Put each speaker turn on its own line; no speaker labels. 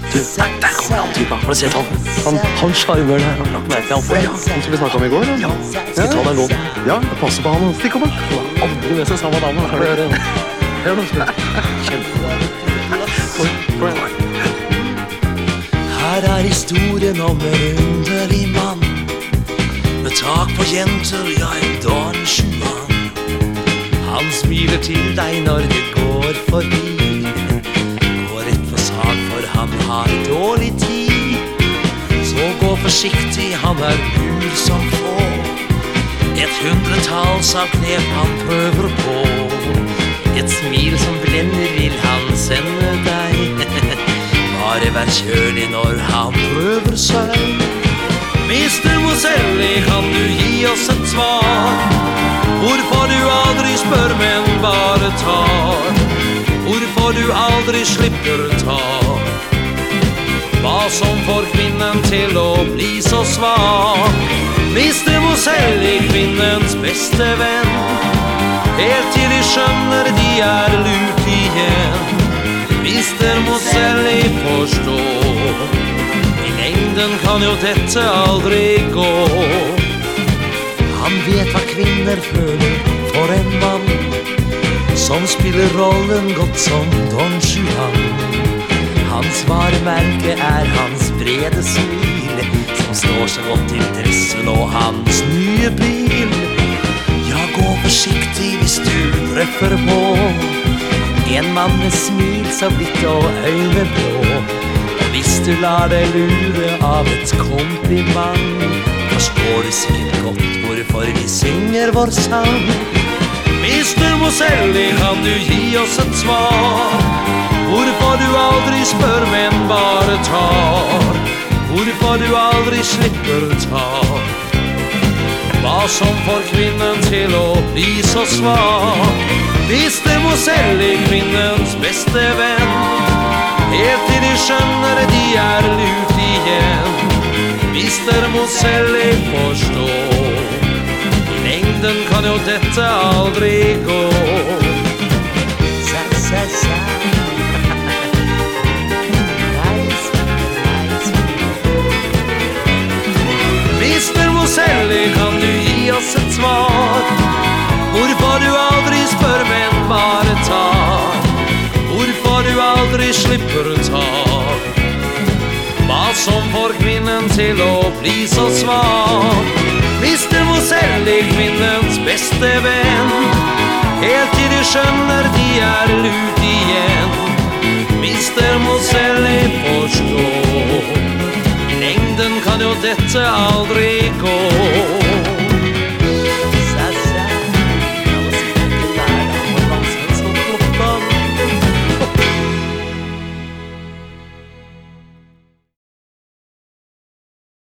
Der kommer han typen. Har du sett han sjarmer der. Han lagt merke til han for.
Han som vi snakket om i går, ja.
Skal vi ta den låten?
Ja, jeg passer på han. Stikk opp, da.
Han har aldri med seg samme dame. Har du hørt den? Hør nå, skal vi. Kjempebra. Her er historien om en underlig mann med tak på jenter, ja, en Don Juan. Han smiler til deg når det går forbi. Går rett for sak, for han har dårlig tid. Så gå forsiktig, han er lur som få. 100-talls av knep han prøver på. Et smil som blender vil han sende deg. Bare vær kjølig når han prøver seg. Mr. Moselli, kan du gi oss et svar? Hvorfor du aldri spør, men bare tar? Hvorfor du aldri slipper ta? Hva som får kvinnen til å bli så svak? Mr. Moselli, kvinnens beste venn. Helt til de skjønner de er lurt igjen. Mr. Moselli, forstå. I lengden kan jo dette aldri gå. Han vet hva kvinner føler for en mann som spiller rollen godt som Don Juan. Hans varemerke er hans brede smil, som står så godt til dressen og hans nye bil. Ja, gå forsiktig hvis du treffer på en mann med smil så blitt og øyne blå. Og hvis du lar deg lure av et kompliment, forstår du sikkert godt hvorfor vi synger vår sang. Mr. Moselli, kan du gi oss et svar? Hvorfor du aldri spør, men bare tar? Hvorfor du aldri slipper ta? Hva som får kvinnen til å bli så svak? Mr. Moselli, kvinnens beste venn. Helt til de skjønner de er lurt igjen. Mr. Moselli, forstå. I lengden kan jo dette aldri gå. Sa. Mr. Moselli, kan du gi oss et svar? Hvorfor du aldri spør, men bare tar? Hvorfor du aldri slipper ta? Hva som får kvinnen til å bli så svak? Mr. Moselli, kvinnens beste venn. Helt til de skjønner de er lurt igjen. Mr. Moselli, forstå. I lengden kan jo dette aldri gå.